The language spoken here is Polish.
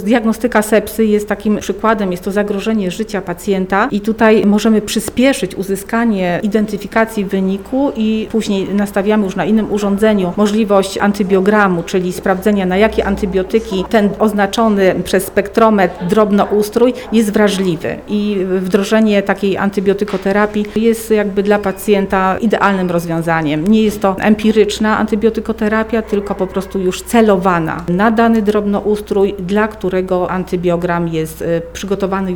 Diagnostyka sepsy jest takim przykładem, jest to zagrożenie życia pacjenta i tutaj możemy przyspieszyć uzyskanie identyfikacji wyniku i później nastawiamy już na innym urządzeniu możliwość antybiogramu, czyli sprawdzenia, na jakie antybiotyki ten oznaczony przez spektrometr drobnoustrój jest wrażliwy i wdrożenie takiej antybiotykoterapii jest jakby dla pacjenta idealnym rozwiązaniem. Nie jest to empiryczna antybiotykoterapia, tylko po prostu już celowana na dany drobnoustrój, dla którego antybiogram jest przygotowany